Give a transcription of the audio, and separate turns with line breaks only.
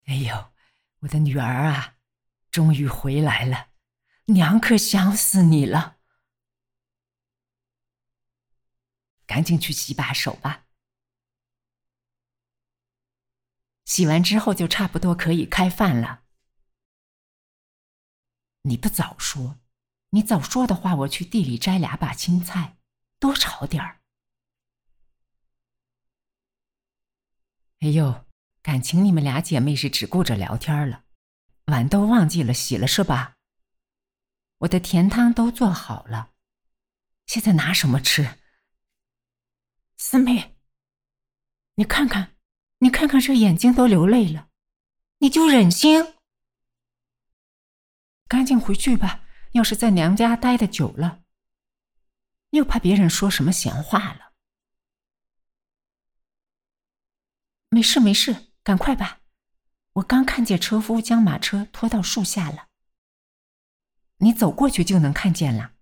哎呦，我的女儿啊，终于回来了，娘可想死你了。赶紧去洗把手吧，洗完之后就差不多可以开饭了。你不早说，你早说的话，我去地里摘2把青菜，多炒点儿。哎呦，感情你们俩姐妹是只顾着聊天了，碗都忘记了洗了是吧？我的甜汤都做好了，现在拿什么吃？四妹，你看看这眼睛都流泪了，你就忍心？赶紧回去吧，要是在娘家待得久了，又怕别人说什么闲话了。没事没事，赶快吧，我刚看见车夫将马车拖到树下了，你走过去就能看见了。